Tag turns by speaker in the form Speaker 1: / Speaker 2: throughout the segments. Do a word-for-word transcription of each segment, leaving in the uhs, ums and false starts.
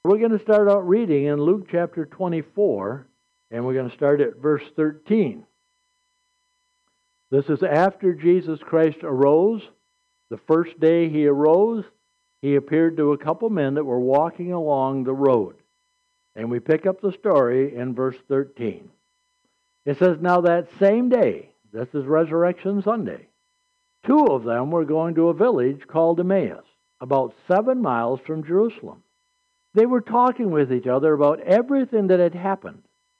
Speaker 1: We're going to start out reading in Luke chapter twenty-four, and we're going to start at verse thirteen. This is after Jesus Christ arose. The first day he arose, he appeared to a couple men that were walking along the road. And we pick up the story in verse thirteen. It says, "Now that same day," this is Resurrection Sunday, "two of them were going to a village called Emmaus, about seven miles from Jerusalem. They were talking with each other about everything that had happened.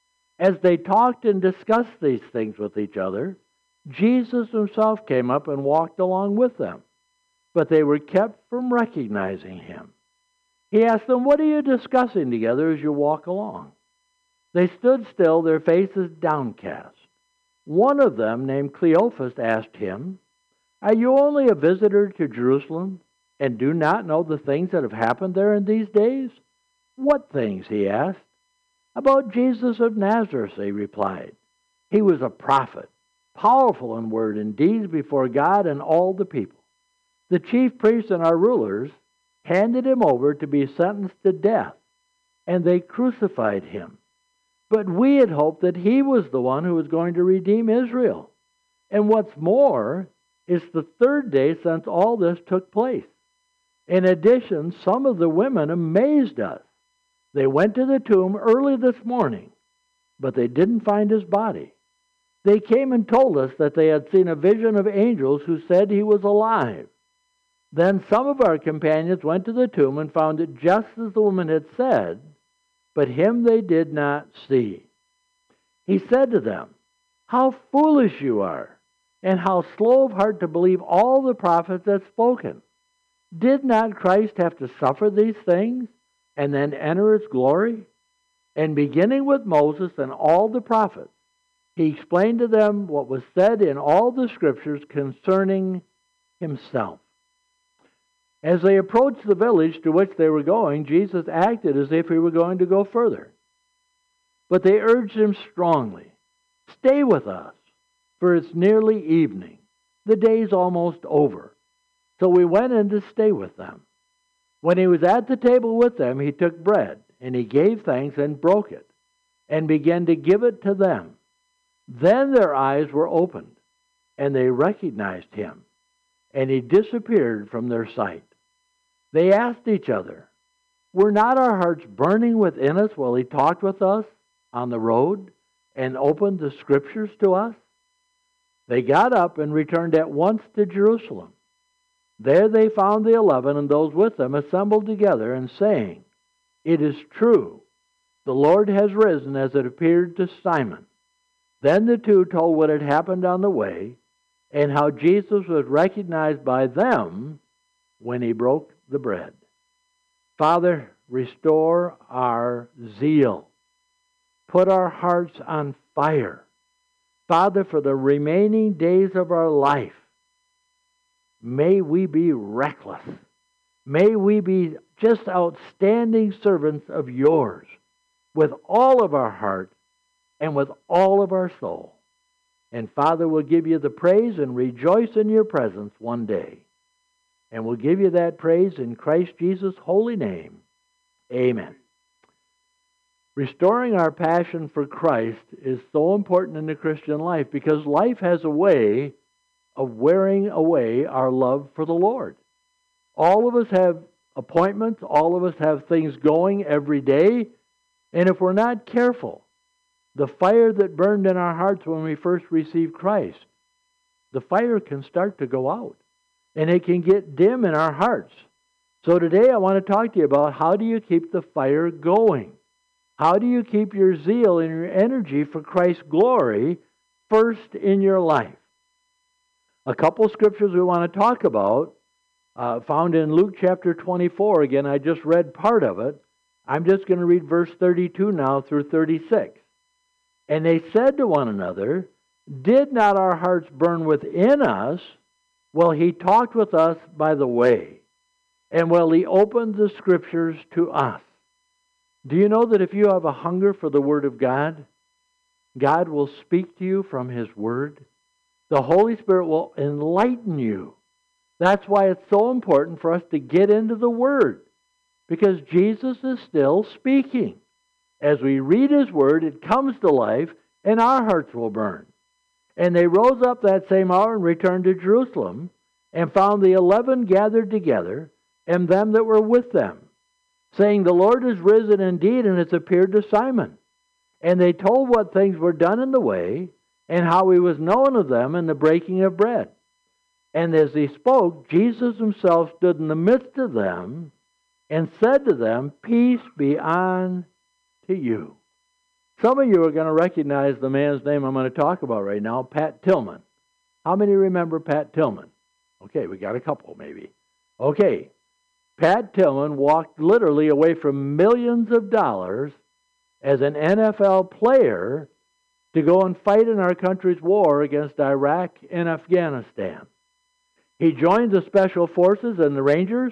Speaker 1: As they talked and discussed these things with each other, Jesus himself came up and walked along with them, but they were kept from recognizing him. He asked them, 'What are you discussing together as you walk along?' They stood still, their faces downcast. One of them, named Cleophas, asked him, 'Are you only a visitor to Jerusalem and do not know the things that have happened there in these days?' 'What things?' he asked. 'About Jesus of Nazareth,' they replied. 'He was a prophet, powerful in word and deeds before God and all the people. The chief priests and our rulers handed him over to be sentenced to death, and they crucified him. But we had hoped that he was the one who was going to redeem Israel. And what's more, it's the third day since all this took place. In addition, some of the women amazed us. They went to the tomb early this morning, but they didn't find his body. They came and told us that they had seen a vision of angels who said he was alive. Then some of our companions went to the tomb and found it just as the woman had said, but him they did not see.' He said to them, 'How foolish you are, and how slow of heart to believe all the prophets have spoken. Did not Christ have to suffer these things and then enter his glory?' And beginning with Moses and all the prophets, he explained to them what was said in all the scriptures concerning himself." As they approached the village to which they were going, Jesus acted as if he were going to go further. But they urged him strongly, "Stay with us, for it's nearly evening. The day's almost over." So we went in to stay with them. When he was at the table with them, he took bread, and he gave thanks and broke it, and began to give it to them. Then their eyes were opened, and they recognized him, and he disappeared from their sight. They asked each other, "Were not our hearts burning within us while he talked with us on the road and opened the scriptures to us?" They got up and returned at once to Jerusalem. There they found the eleven and those with them assembled together and saying, "It is true, the Lord has risen as it appeared to Simon." Then the two told what had happened on the way and how Jesus was recognized by them when he broke the bread. Father, restore our zeal. Put our hearts on fire. Father, for the remaining days of our life, may we be reckless. May we be just outstanding servants of yours with all of our heart and with all of our soul. And Father, we'll give you the praise and rejoice in your presence one day. And we'll give you that praise in Christ Jesus' holy name. Amen. Restoring our passion for Christ is so important in the Christian life because life has a way of wearing away our love for the Lord. All of us have appointments. All of us have things going every day. And if we're not careful, the fire that burned in our hearts when we first received Christ, the fire can start to go out. And it can get dim in our hearts. So today I want to talk to you about how do you keep the fire going? How do you keep your zeal and your energy for Christ's glory first in your life? A couple scriptures we want to talk about uh, found in Luke chapter twenty-four. Again, I just read part of it. I'm just going to read verse thirty-two now through thirty-six. "And they said to one another, 'Did not our hearts burn within us while he talked with us by the way, and while he opened the scriptures to us?'" Do you know that if you have a hunger for the Word of God, God will speak to you from his Word? The Holy Spirit will enlighten you. That's why it's so important for us to get into the Word. because Jesus is still speaking. As we read His Word, it comes to life, and our hearts will burn. And they rose up that same hour and returned to Jerusalem, and found the eleven gathered together, and them that were with them, saying, The Lord is risen indeed, and has appeared to Simon. And they told what things were done in the way, and how He was known of them in the breaking of bread. And as He spoke, Jesus Himself stood in the midst of them, and said to them, Peace be on to you. Some of you are going to recognize the man's name I'm going to talk about right now, Pat Tillman. How many remember Pat Tillman? Okay, we got a couple maybe. Okay, Pat Tillman walked literally away from millions of dollars as an N F L player to go and fight in our country's war against Iraq and Afghanistan. He joined the Special Forces and the Rangers.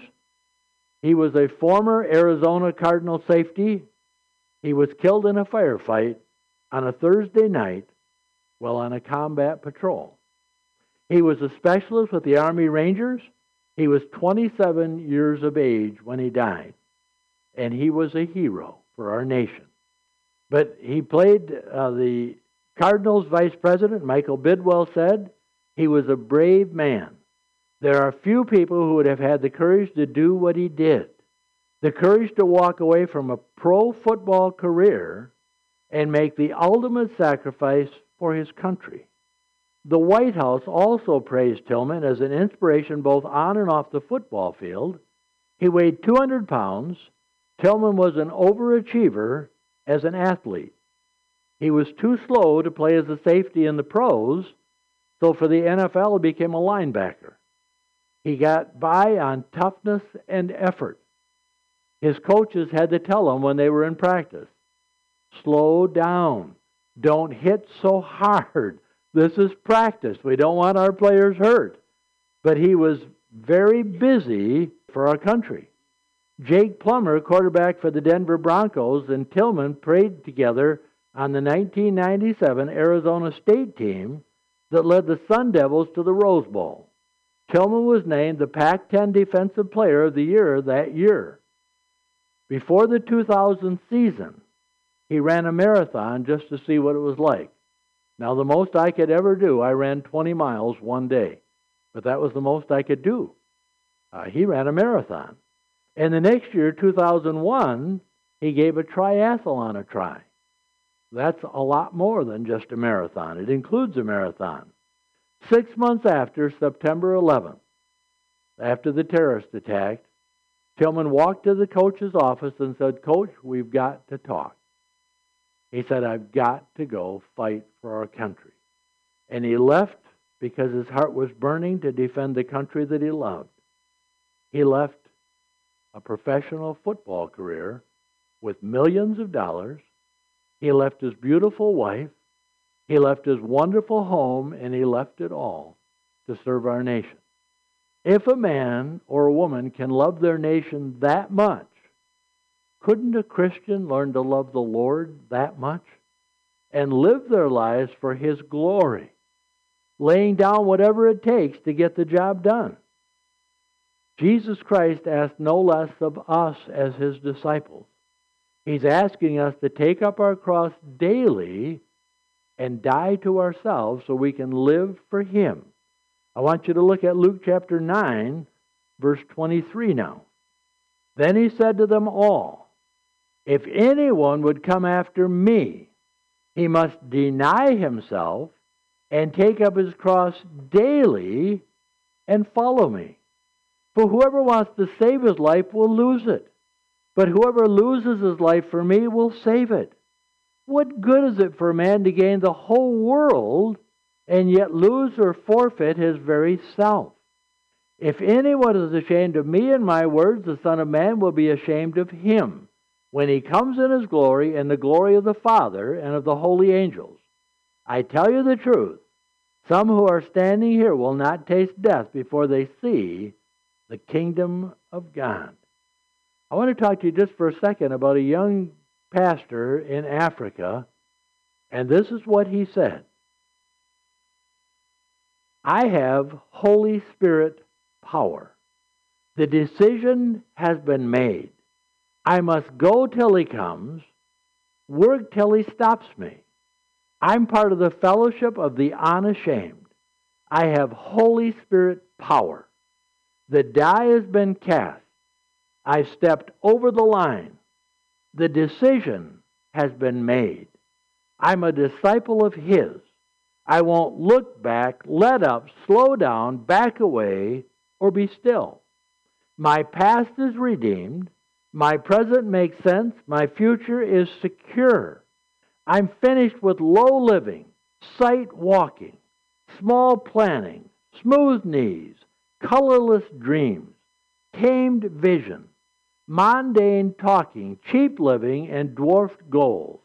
Speaker 1: He was a former Arizona Cardinal safety. He was killed in a firefight on a Thursday night while on a combat patrol. He was a specialist with the Army Rangers. He was twenty-seven years of age when he died, and he was a hero for our nation. But he played uh, the Cardinals vice president, Michael Bidwell, said he was a brave man. There are few people who would have had the courage to do what he did, the courage to walk away from a pro football career and make the ultimate sacrifice for his country. The White House also praised Tillman as an inspiration both on and off the football field. He weighed two hundred pounds. Tillman was an overachiever as an athlete. He was too slow to play as a safety in the pros, so for the N F L he became a linebacker. He got by on toughness and effort. His coaches had to tell him when they were in practice, slow down, don't hit so hard. This is practice. We don't want our players hurt. But he was very busy for our country. Jake Plummer, quarterback for the Denver Broncos, and Tillman played together on the nineteen ninety-seven Arizona State team that led the Sun Devils to the Rose Bowl. Tillman was named the Pac ten Defensive Player of the Year that year. Before the two thousand season, he ran a marathon just to see what it was like. Now, the most I could ever do, I ran twenty miles one day. But that was the most I could do. Uh, he ran a marathon. And the next year, two thousand one, he gave a triathlon a try. That's a lot more than just a marathon. It includes a marathon. Six months after September eleventh, after the terrorist attack, Tillman walked to the coach's office and said, Coach, we've got to talk. He said, I've got to go fight for our country. And he left because his heart was burning to defend the country that he loved. He left a professional football career with millions of dollars. He left his beautiful wife. He left his wonderful home, and he left it all to serve our nation. If a man or a woman can love their nation that much, couldn't a Christian learn to love the Lord that much and live their lives for His glory, laying down whatever it takes to get the job done? Jesus Christ asked no less of us as His disciples. He's asking us to take up our cross daily and die to ourselves so we can live for Him. I want you to look at Luke chapter nine, verse twenty-three now. Then He said to them all, if anyone would come after me, he must deny himself and take up his cross daily and follow me. For whoever wants to save his life will lose it, but whoever loses his life for me will save it. What good is it for a man to gain the whole world and yet lose or forfeit his very self? If anyone is ashamed of me and my words, the Son of Man will be ashamed of him when He comes in His glory and the glory of the Father and of the holy angels. I tell you the truth, some who are standing here will not taste death before they see the kingdom of God. I want to talk to you just for a second about a young pastor in Africa, and this is what he said. I have Holy Spirit power. The decision has been made. I must go till he comes, work till he stops me. I'm part of the fellowship of the unashamed. I have Holy Spirit power. The die has been cast. I've stepped over the line. The decision has been made. I'm a disciple of his. I won't look back, let up, slow down, back away, or be still. My past is redeemed. My present makes sense. My future is secure. I'm finished with low living, sight walking, small planning, smooth knees, colorless dreams, tamed vision, mundane talking, cheap living, and dwarfed goals.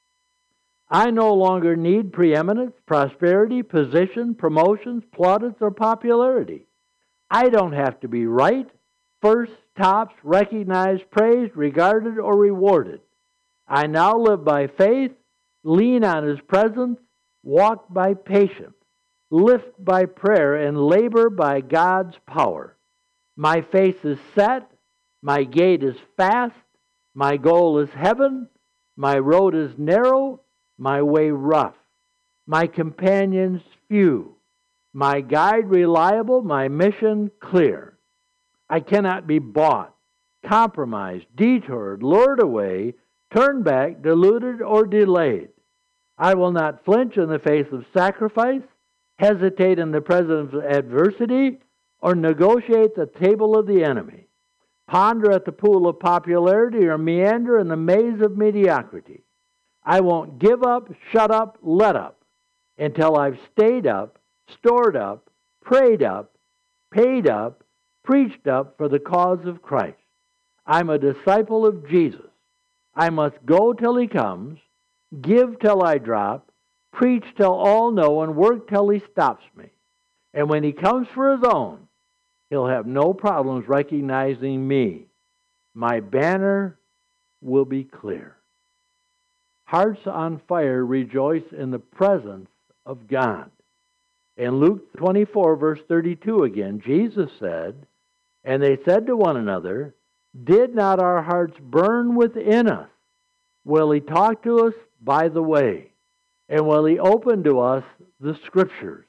Speaker 1: I no longer need preeminence, prosperity, position, promotions, plaudits, or popularity. I don't have to be right, first, tops, recognized, praised, regarded, or rewarded. I now live by faith, lean on his presence, walk by patience, lift by prayer, and labor by God's power. My face is set, my gait is fast, my goal is heaven, my road is narrow, my way rough, my companions few, my guide reliable, my mission clear. I cannot be bought, compromised, detoured, lured away, turned back, deluded, or delayed. I will not flinch in the face of sacrifice, hesitate in the presence of adversity, or negotiate the table of the enemy, ponder at the pool of popularity, or meander in the maze of mediocrity. I won't give up, shut up, let up, until I've stayed up, stored up, prayed up, paid up, preached up for the cause of Christ. I'm a disciple of Jesus. I must go till he comes, give till I drop, preach till all know, and work till he stops me. And when he comes for his own, he'll have no problems recognizing me. My banner will be clear. Hearts on fire rejoice in the presence of God. In Luke twenty-four, verse thirty-two again, Jesus said, and they said to one another, did not our hearts burn within us? Will he talk to us by the way? And will he open to us the Scriptures?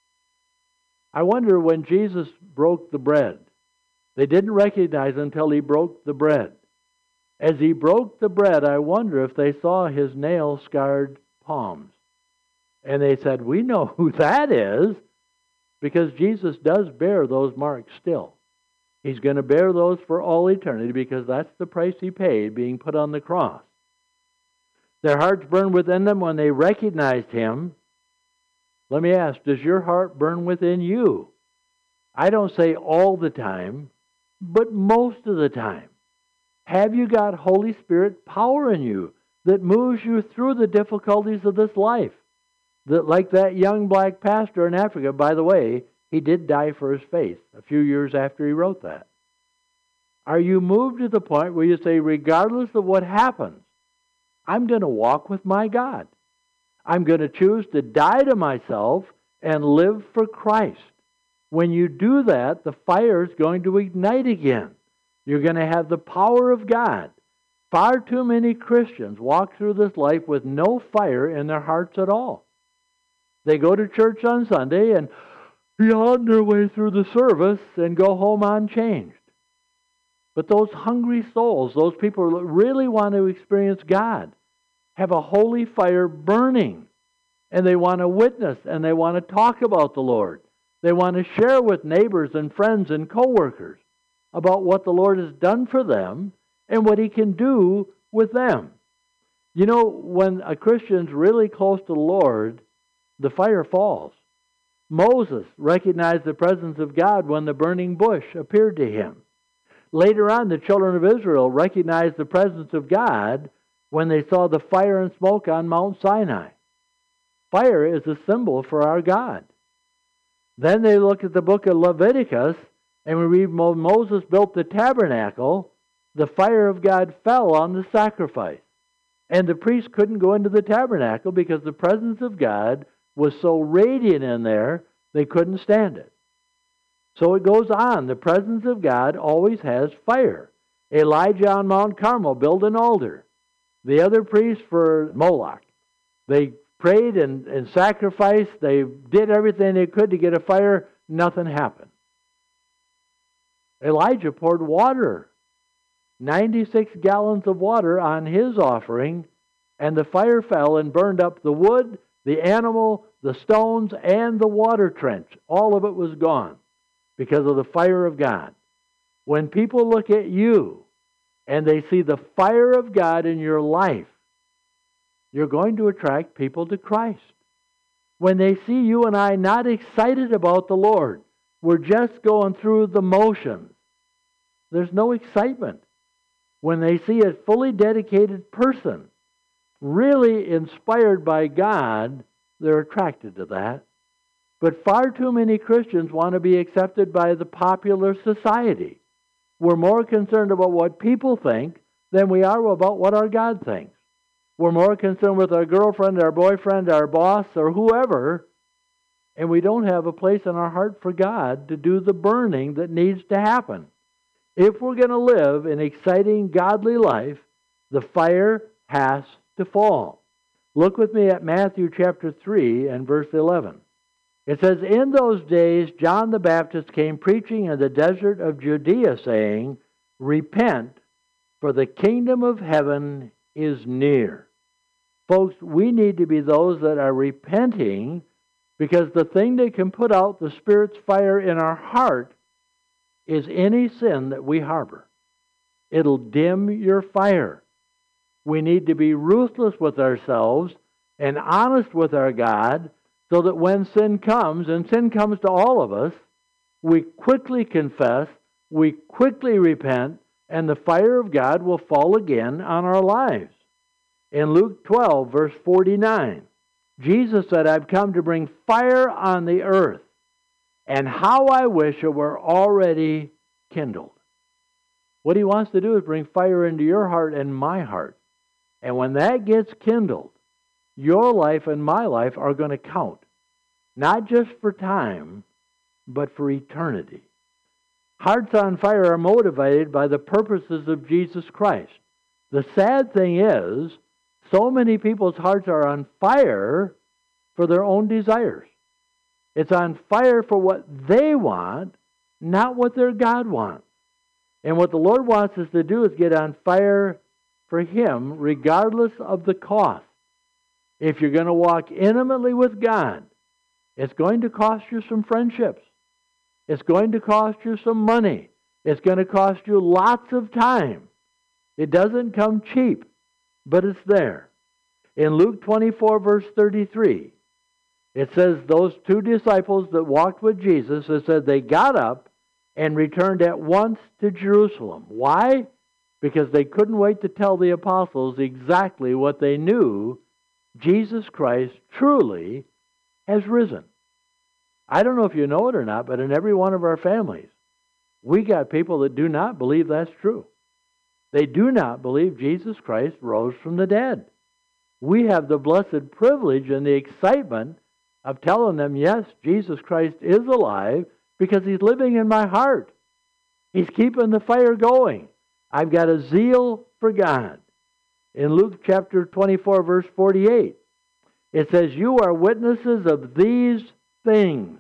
Speaker 1: I wonder when Jesus broke the bread. They didn't recognize until he broke the bread. As he broke the bread, I wonder if they saw his nail-scarred palms. And they said, we know who that is, because Jesus does bear those marks still. He's going to bear those for all eternity because that's the price he paid, being put on the cross. Their hearts burned within them when they recognized him. Let me ask, does your heart burn within you? I don't say all the time, but most of the time. Have you got Holy Spirit power in you that moves you through the difficulties of this life? That, like that young black pastor in Africa, by the way, he did die for his faith a few years after he wrote that. Are you moved to the point where you say, regardless of what happens, I'm going to walk with my God. I'm going to choose to die to myself and live for Christ. When you do that, the fire is going to ignite again. You're going to have the power of God. Far too many Christians walk through this life with no fire in their hearts at all. They go to church on Sunday and yawn their way through the service and go home unchanged. But those hungry souls, those people who really want to experience God, have a holy fire burning. And they want to witness and they want to talk about the Lord. They want to share with neighbors and friends and coworkers about what the Lord has done for them and what he can do with them. You know, when a Christian's really close to the Lord, the fire falls. Moses recognized the presence of God when the burning bush appeared to him. Later on, the children of Israel recognized the presence of God when they saw the fire and smoke on Mount Sinai. Fire is a symbol for our God. Then they look at the book of Leviticus, and we read when Moses built the tabernacle, the fire of God fell on the sacrifice. And the priests couldn't go into the tabernacle because the presence of God was so radiant in there, they couldn't stand it. So it goes on. The presence of God always has fire. Elijah on Mount Carmel built an altar. The other priests for Moloch. They prayed and, and sacrificed. They did everything they could to get a fire. Nothing happened. Elijah poured water, ninety-six gallons of water on his offering, and the fire fell and burned up the wood, the animal, the stones, and the water trench. All of it was gone because of the fire of God. When people look at you and they see the fire of God in your life, you're going to attract people to Christ. When they see you and I not excited about the Lord, we're just going through the motions. There's no excitement. When they see a fully dedicated person, really inspired by God, they're attracted to that. But far too many Christians want to be accepted by the popular society. We're more concerned about what people think than we are about what our God thinks. We're more concerned with our girlfriend, our boyfriend, our boss, or whoever, and we don't have a place in our heart for God to do the burning that needs to happen. If we're going to live an exciting, godly life, the fire has to fall. Look with me at Matthew chapter three and verse eleven. It says, "In those days John the Baptist came preaching in the desert of Judea, saying, 'Repent, for the kingdom of heaven is near.'" Folks, we need to be those that are repenting, because the thing that can put out the Spirit's fire in our heart is any sin that we harbor. It'll dim your fire. We need to be ruthless with ourselves and honest with our God, so that when sin comes, and sin comes to all of us, we quickly confess, we quickly repent, and the fire of God will fall again on our lives. In Luke twelve, verse forty-nine, Jesus said, "I've come to bring fire on the earth, and how I wish it were already kindled." What he wants to do is bring fire into your heart and my heart. And when that gets kindled, your life and my life are going to count. Not just for time, but for eternity. Hearts on fire are motivated by the purposes of Jesus Christ. The sad thing is, so many people's hearts are on fire for their own desires. It's on fire for what they want, not what their God wants. And what the Lord wants us to do is get on fire for Him, regardless of the cost. If you're going to walk intimately with God, it's going to cost you some friendships. It's going to cost you some money. It's going to cost you lots of time. It doesn't come cheap, but it's there. In Luke twenty-four, verse thirty-three, it says those two disciples that walked with Jesus, it said they got up and returned at once to Jerusalem. Why? Because they couldn't wait to tell the apostles exactly what they knew: Jesus Christ truly has risen. I don't know if you know it or not, but in every one of our families, we got people that do not believe that's true. They do not believe Jesus Christ rose from the dead. We have the blessed privilege and the excitement of telling them, yes, Jesus Christ is alive because He's living in my heart. He's keeping the fire going. I've got a zeal for God. In Luke chapter twenty-four, verse forty-eight, it says, "You are witnesses of these things."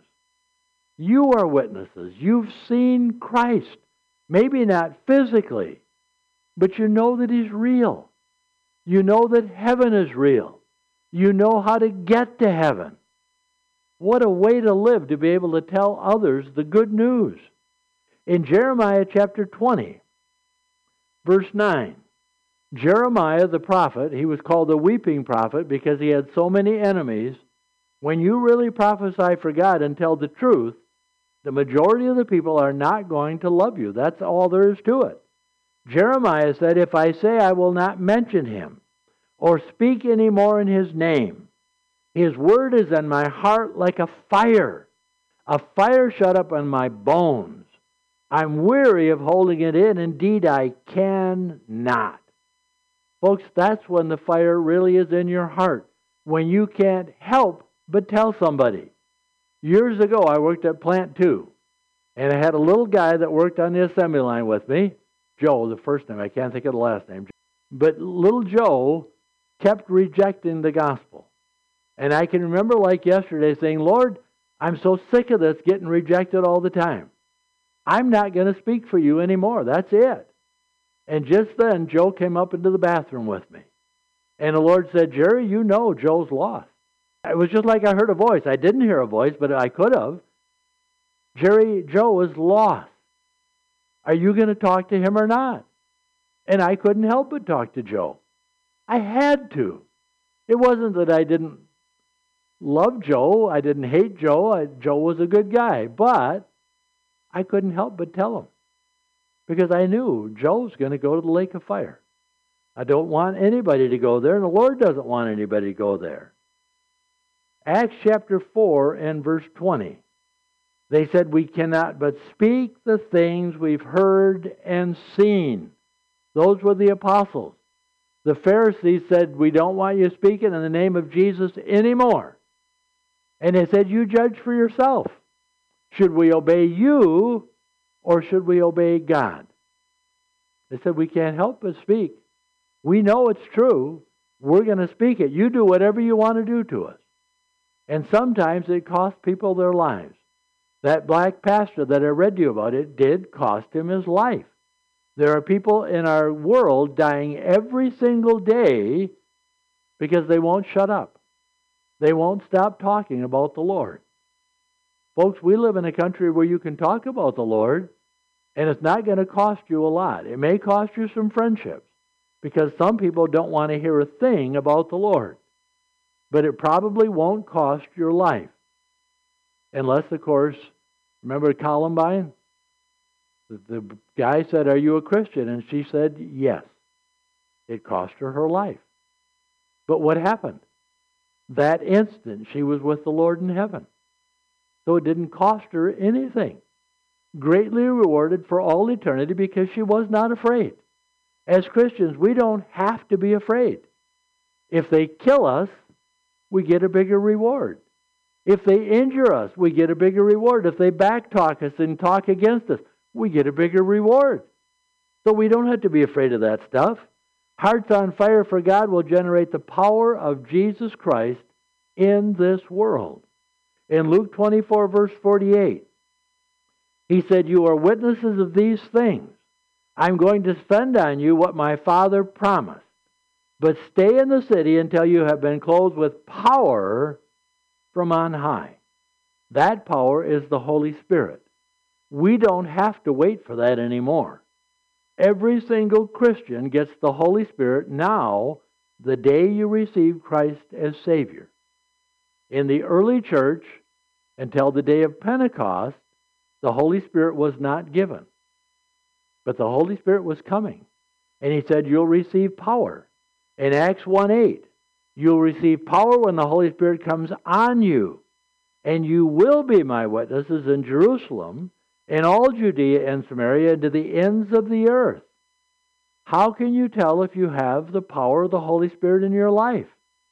Speaker 1: You are witnesses. You've seen Christ. Maybe not physically, but you know that He's real. You know that heaven is real. You know how to get to heaven. What a way to live, to be able to tell others the good news. In Jeremiah chapter twenty, verse nine, Jeremiah the prophet, he was called the weeping prophet because he had so many enemies. When you really prophesy for God and tell the truth, the majority of the people are not going to love you. That's all there is to it. Jeremiah said, "If I say I will not mention Him or speak any more in His name, His word is in my heart like a fire, a fire shut up in my bones. I'm weary of holding it in. Indeed, I cannot." Folks, that's when the fire really is in your heart, when you can't help but tell somebody. Years ago, I worked at Plant two, and I had a little guy that worked on the assembly line with me, Joe, the first name. I can't think of the last name. But little Joe kept rejecting the gospel. And I can remember like yesterday saying, Lord, I'm so sick of this getting rejected all the time. I'm not going to speak for you anymore. That's it. And just then, Joe came up into the bathroom with me. And the Lord said, Jerry, you know Joe's lost. It was just like I heard a voice. I didn't hear a voice, but I could have. Jerry, Joe is lost. Are you going to talk to him or not? And I couldn't help but talk to Joe. I had to. It wasn't that I didn't love Joe. I didn't hate Joe. I, Joe was a good guy. But I couldn't help but tell him. Because I knew Joe's going to go to the lake of fire. I don't want anybody to go there, and the Lord doesn't want anybody to go there. Acts chapter four and verse twenty. They said, we cannot but speak the things we've heard and seen. Those were the apostles. The Pharisees said, we don't want you speaking in the name of Jesus anymore. And they said, you judge for yourself. Should we obey you or should we obey God? They said, we can't help but speak. We know it's true. We're going to speak it. You do whatever you want to do to us. And sometimes it costs people their lives. That black pastor that I read to you about, it did cost him his life. There are people in our world dying every single day because they won't shut up. They won't stop talking about the Lord. Folks, we live in a country where you can talk about the Lord, and it's not going to cost you a lot. It may cost you some friendships, because some people don't want to hear a thing about the Lord. But it probably won't cost your life. Unless, of course, remember Columbine? The, the guy said, are you a Christian? And she said, yes. It cost her her life. But what happened? That instant, she was with the Lord in heaven. So it didn't cost her anything. Greatly rewarded for all eternity because she was not afraid. As Christians, we don't have to be afraid. If they kill us, we get a bigger reward. If they injure us, we get a bigger reward. If they backtalk us and talk against us, we get a bigger reward. So we don't have to be afraid of that stuff. Hearts on fire for God will generate the power of Jesus Christ in this world. In Luke twenty-four, verse forty-eight, he said, you are witnesses of these things. I'm going to send on you what my Father promised. But stay in the city until you have been clothed with power from on high. That power is the Holy Spirit. We don't have to wait for that anymore. Every single Christian gets the Holy Spirit now, the day you receive Christ as Savior. In the early church, until the day of Pentecost, the Holy Spirit was not given. But the Holy Spirit was coming. And he said, you'll receive power. In Acts one eight, you'll receive power when the Holy Spirit comes on you. And you will be my witnesses in Jerusalem, in all Judea and Samaria, and to the ends of the earth. How can you tell if you have the power of the Holy Spirit in your life?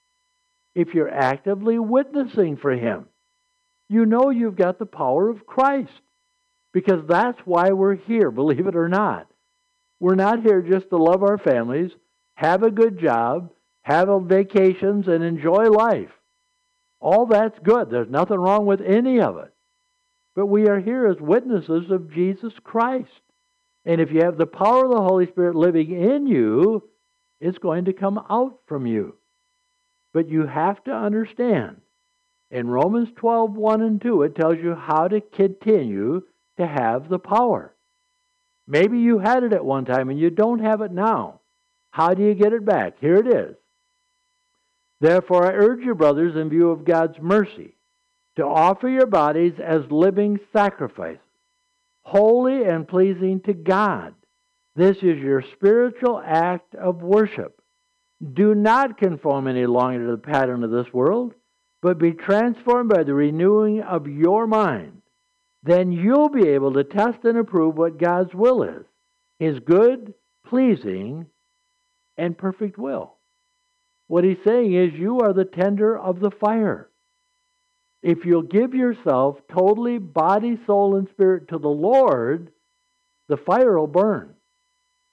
Speaker 1: If you're actively witnessing for Him. You know you've got the power of Christ. Because that's why we're here, believe it or not. We're not here just to love our families, have a good job, have vacations, and enjoy life. All that's good. There's nothing wrong with any of it. But we are here as witnesses of Jesus Christ. And if you have the power of the Holy Spirit living in you, it's going to come out from you. But you have to understand, in Romans twelve, one and two, it tells you how to continue to have the power. Maybe you had it at one time and you don't have it now. How do you get it back? Here it is. Therefore, I urge you, brothers, in view of God's mercy, to offer your bodies as living sacrifices, holy and pleasing to God. This is your spiritual act of worship. Do not conform any longer to the pattern of this world, but be transformed by the renewing of your mind. Then you'll be able to test and approve what God's will is, His good, pleasing, and perfect will. What he's saying is you are the tender of the fire. If you'll give yourself totally, body, soul, and spirit to the Lord, the fire will burn.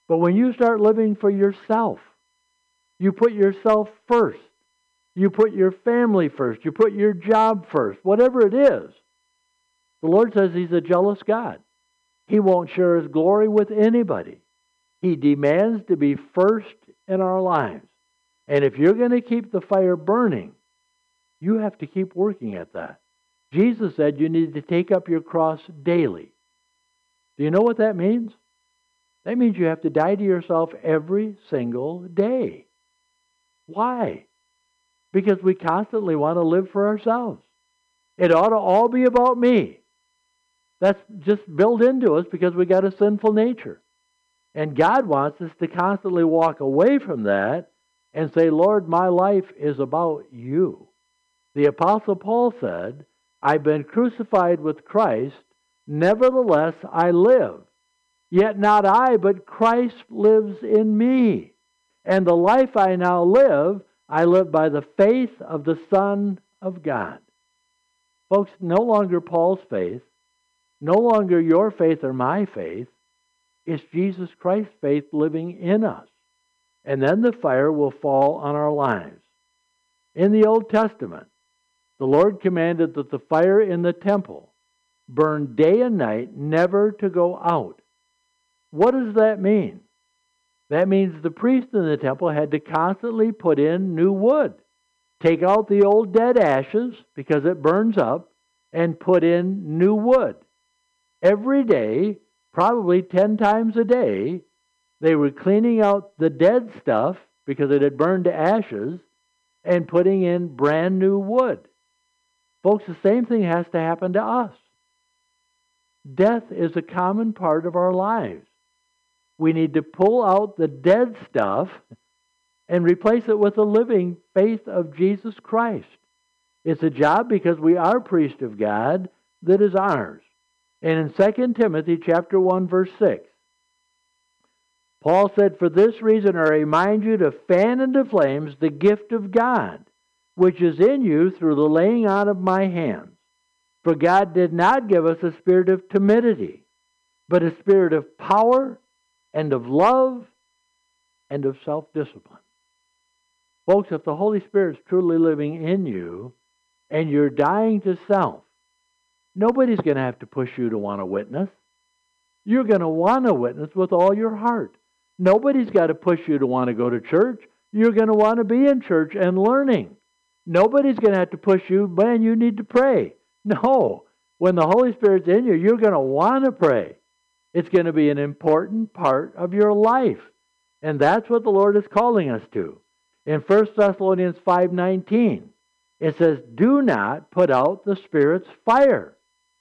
Speaker 1: But when you start living for yourself, you put yourself first. You put your family first. You put your job first. Whatever it is. The Lord says He's a jealous God. He won't share His glory with anybody. He demands to be first in our lives. And if you're going to keep the fire burning, you have to keep working at that. Jesus said you need to take up your cross daily. Do you know what that means? That means you have to die to yourself every single day. Why? Because we constantly want to live for ourselves. It ought to all be about me. That's just built into us because we got a sinful nature. And God wants us to constantly walk away from that and say, Lord, my life is about you. The Apostle Paul said, I've been crucified with Christ, nevertheless I live. Yet not I, but Christ lives in me. And the life I now live, I live by the faith of the Son of God. Folks, no longer Paul's faith, no longer your faith or my faith. It's Jesus Christ's faith living in us. And then the fire will fall on our lives. In the Old Testament, the Lord commanded that the fire in the temple burn day and night, never to go out. What does that mean? That means the priest in the temple had to constantly put in new wood. Take out the old dead ashes, because it burns up, and put in new wood. Every day, probably ten times a day, they were cleaning out the dead stuff, because it had burned to ashes, and putting in brand new wood. Folks, the same thing has to happen to us. Death is a common part of our lives. We need to pull out the dead stuff and replace it with the living faith of Jesus Christ. It's a job because we are priests of God that is ours. And in Second Timothy chapter one, verse six, Paul said, for this reason I remind you to fan into flames the gift of God, which is in you through the laying on of my hands. For God did not give us a spirit of timidity, but a spirit of power and of love and of self-discipline. Folks, if the Holy Spirit is truly living in you and you're dying to self, nobody's going to have to push you to want to witness. You're going to want to witness with all your heart. Nobody's got to push you to want to go to church. You're going to want to be in church and learning. Nobody's going to have to push you, man, you need to pray. No. When the Holy Spirit's in you, you're going to want to pray. It's going to be an important part of your life. And that's what the Lord is calling us to. In First Thessalonians five nineteen, it says, do not put out the Spirit's fire.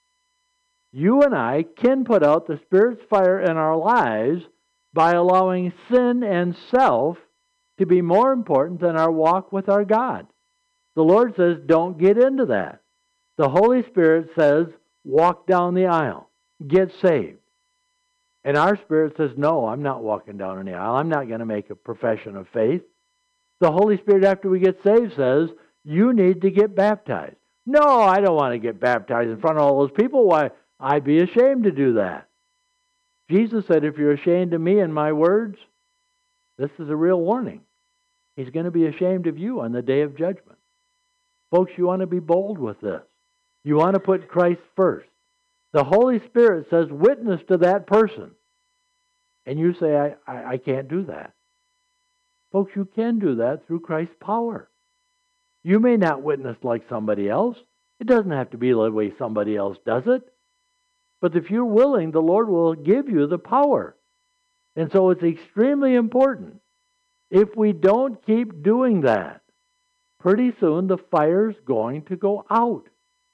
Speaker 1: You and I can put out the Spirit's fire in our lives by allowing sin and self to be more important than our walk with our God. The Lord says, don't get into that. The Holy Spirit says, walk down the aisle. Get saved. And our spirit says, no, I'm not walking down the aisle. I'm not going to make a profession of faith. The Holy Spirit, after we get saved, says, you need to get baptized. No, I don't want to get baptized in front of all those people. Why, I'd be ashamed to do that. Jesus said, if you're ashamed of me and my words, this is a real warning. He's going to be ashamed of you on the day of judgment. Folks, you want to be bold with this. You want to put Christ first. The Holy Spirit says, witness to that person. And you say, I, I, I can't do that. Folks, you can do that through Christ's power. You may not witness like somebody else. It doesn't have to be the way somebody else does it. But if you're willing, the Lord will give you the power. And so it's extremely important. If we don't keep doing that, pretty soon the fire's going to go out.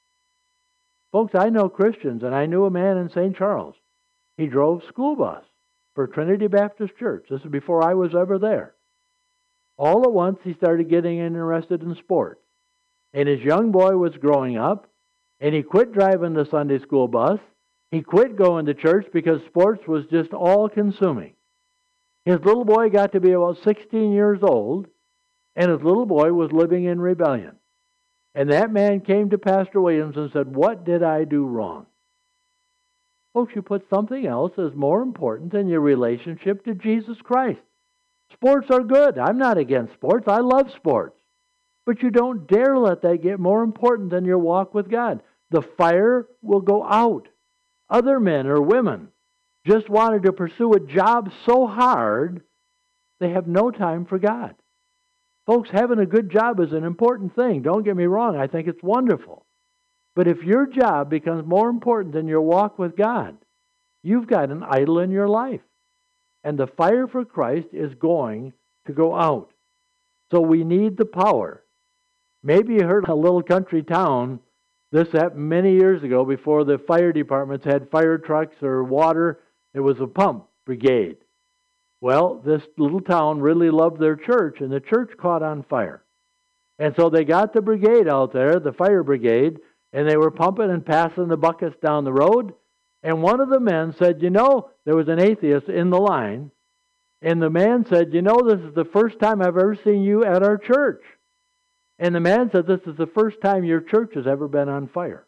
Speaker 1: Folks, I know Christians, and I knew a man in Saint Charles. He drove school bus for Trinity Baptist Church. This is before I was ever there. All at once, he started getting interested in sport. And his young boy was growing up, and he quit driving the Sunday school bus. He quit going to church because sports was just all-consuming. His little boy got to be about sixteen years old, and his little boy was living in rebellion. And that man came to Pastor Williams and said, what did I do wrong? Folks, you put something else as more important than your relationship to Jesus Christ. Sports are good. I'm not against sports. I love sports. But you don't dare let that get more important than your walk with God. The fire will go out. Other men or women just wanted to pursue a job so hard, they have no time for God. Folks, having a good job is an important thing. Don't get me wrong. I think it's wonderful. But if your job becomes more important than your walk with God, you've got an idol in your life. And the fire for Christ is going to go out. So we need the power. Maybe you heard a little country town. This happened many years ago before the fire departments had fire trucks or water. It was a pump brigade. Well, this little town really loved their church, and the church caught on fire. And so they got the brigade out there, the fire brigade, and they were pumping and passing the buckets down the road. And one of the men said, you know, there was an atheist in the line, and the man said, you know, this is the first time I've ever seen you at our church. And the man said, this is the first time your church has ever been on fire.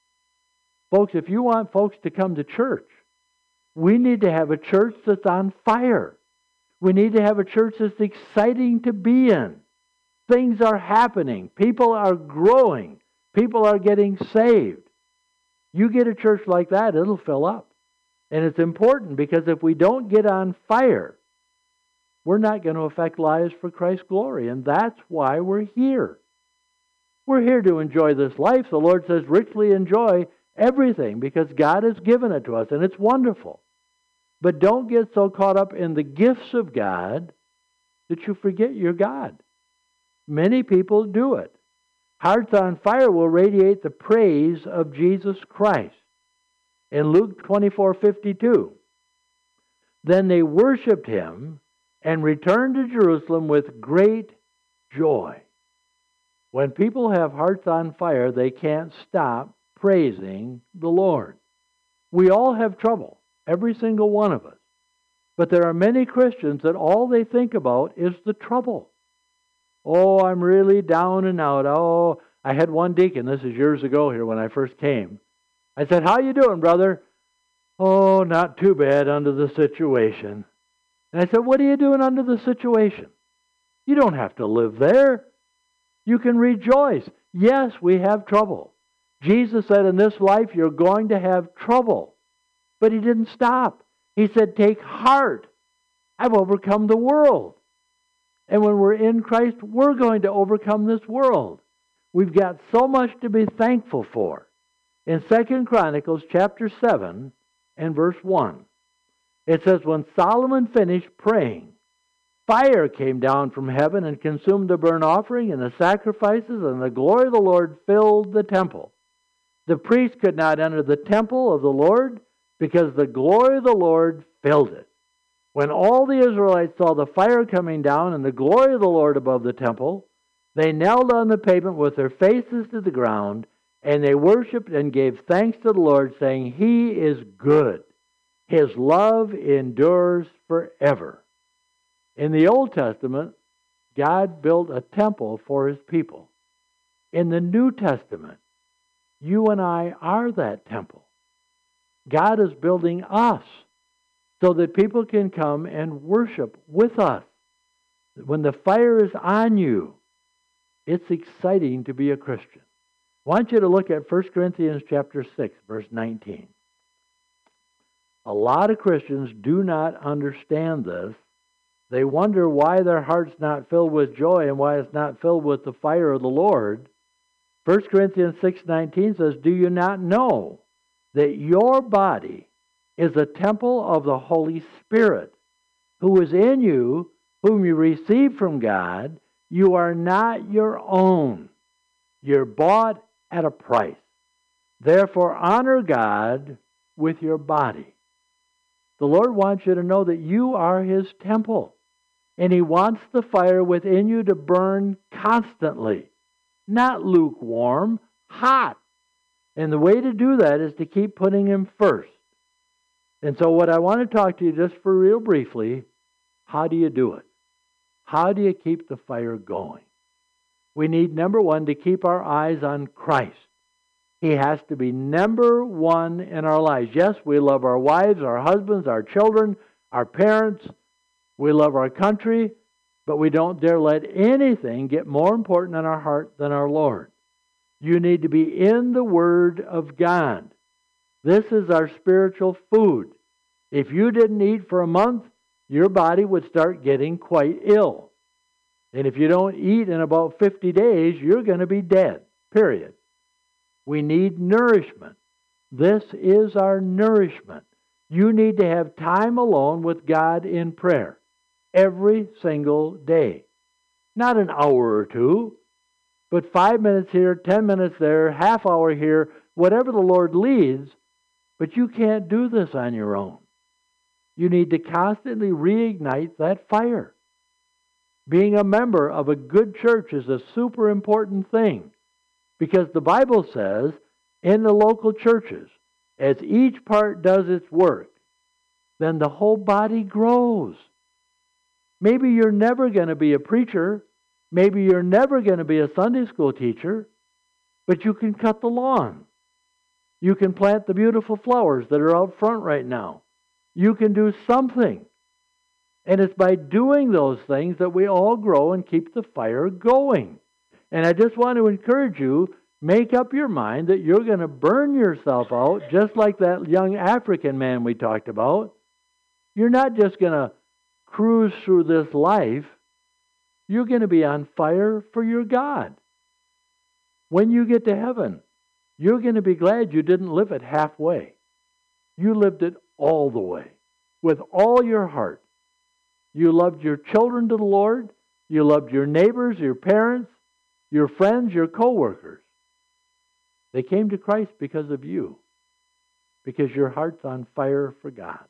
Speaker 1: Folks, if you want folks to come to church, we need to have a church that's on fire. We need to have a church that's exciting to be in. Things are happening. People are growing. People are getting saved. You get a church like that, it'll fill up. And it's important because if we don't get on fire, we're not going to affect lives for Christ's glory. And that's why we're here. We're here to enjoy this life. The Lord says, richly enjoy everything because God has given it to us, and it's wonderful. But don't get so caught up in the gifts of God that you forget your God. Many people do it. Hearts on fire will radiate the praise of Jesus Christ. In Luke twenty-four fifty-two, then they worshipped him and returned to Jerusalem with great joy. When people have hearts on fire, they can't stop praising the Lord. We all have trouble. Every single one of us. But there are many Christians that all they think about is the trouble. Oh, I'm really down and out. Oh, I had one deacon, this is years ago here when I first came. I said, how you doing, brother? Oh, not too bad under the situation. And I said, what are you doing under the situation? You don't have to live there. You can rejoice. Yes, we have trouble. Jesus said in this life you're going to have trouble. But he didn't stop. He said, take heart. I've overcome the world. And when we're in Christ, we're going to overcome this world. We've got so much to be thankful for. In Second Chronicles chapter seven and verse one, it says, when Solomon finished praying, fire came down from heaven and consumed the burnt offering and the sacrifices, and the glory of the Lord filled the temple. The priest could not enter the temple of the Lord, because the glory of the Lord filled it. When all the Israelites saw the fire coming down and the glory of the Lord above the temple, they knelt on the pavement with their faces to the ground, and they worshipped and gave thanks to the Lord, saying, he is good. His love endures forever. In the Old Testament, God built a temple for his people. In the New Testament, you and I are that temple. God is building us so that people can come and worship with us. When the fire is on you, it's exciting to be a Christian. I want you to look at First Corinthians chapter six, verse nineteen. A lot of Christians do not understand this. They wonder why their heart's not filled with joy and why it's not filled with the fire of the Lord. First Corinthians six nineteen says, do you not know that your body is a temple of the Holy Spirit, who is in you, whom you received from God? You are not your own. You're bought at a price. Therefore, honor God with your body. The Lord wants you to know that you are his temple, and he wants the fire within you to burn constantly, not lukewarm, hot. And the way to do that is to keep putting him first. And so what I want to talk to you just for real briefly, how do you do it? How do you keep the fire going? We need, number one, to keep our eyes on Christ. He has to be number one in our lives. Yes, we love our wives, our husbands, our children, our parents. We love our country, but we don't dare let anything get more important in our heart than our Lord. You need to be in the Word of God. This is our spiritual food. If you didn't eat for a month, your body would start getting quite ill. And if you don't eat in about fifty days, you're going to be dead, period. We need nourishment. This is our nourishment. You need to have time alone with God in prayer every single day. Not an hour or two, but five minutes here, ten minutes there, half hour here, whatever the Lord leads. But you can't do this on your own. You need to constantly reignite that fire. Being a member of a good church is a super important thing, because the Bible says in the local churches, as each part does its work, then the whole body grows. Maybe you're never going to be a preacher. Maybe you're never going to be a Sunday school teacher, but you can cut the lawn. You can plant the beautiful flowers that are out front right now. You can do something. And it's by doing those things that we all grow and keep the fire going. And I just want to encourage you, make up your mind that you're going to burn yourself out just like that young African man we talked about. You're not just going to cruise through this life. You're going to be on fire for your God. When you get to heaven, you're going to be glad you didn't live it halfway. You lived it all the way, with all your heart. You loved your children to the Lord. You loved your neighbors, your parents, your friends, your co-workers. They came to Christ because of you, because your heart's on fire for God.